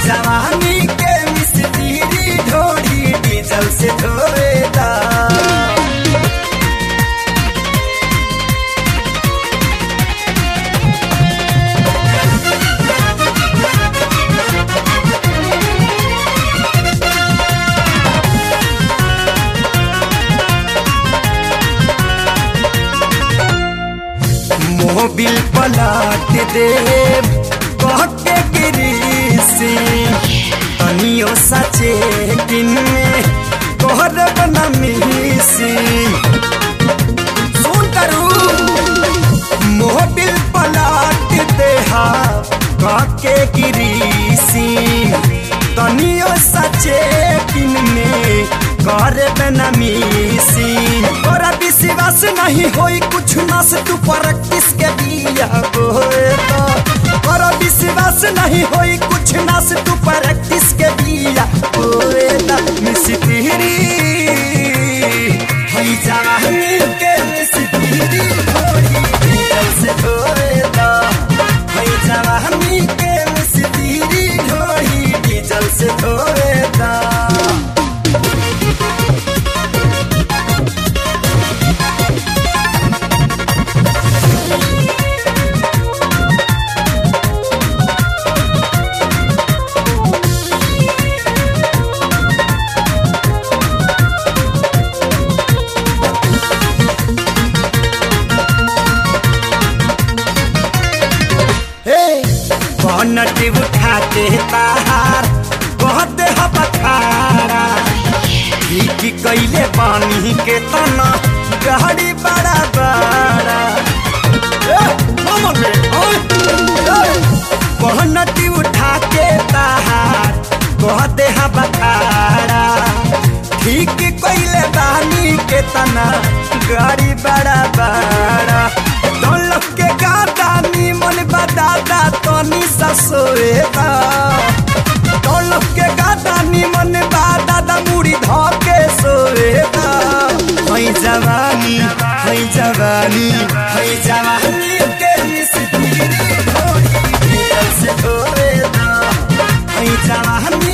जवानी के मिस्त्री ढोरी डीजल से धोएदा। मोबिल पलट दे कह के गिरीसी तनियो सचे किन में तोहर बनमीसी। सुन करू मोबिल पलट दे कह के गिरीसी तनियो सचे किन में कर बनमीसी। तोरा विश्वास नहीं होई कुछ नस तू प्रैक्टिस के दिया होएगा। तोरा विश्वास नहीं होई कुछ नस तू प्रैक्टिस के दिया होएगा। मिस्त्री हई जवानी के मिस्त्री ढोरी डीजल से धोएगा। हई जवानी के मिस्त्री ढोरी डीजल से धोएगा। नट उठाते ताहार कहते ह बखारा ठीक कैले पानी के तना गहरी बड़ा बड़ा। नट उठा के ताहार कहते ह बखारा ठीक कैले पानी के तना गहरी बड़ा बड़ा। दौलत के गादा निमन बदादा तनी ससुरेदा। दौलत के गादा निमन बदादा मुड़ी धके सोएदा। हई जवानी हई जवानी हई जवानी के मिस्त्री ढोरी डीजल से धोएदा। हई जवानी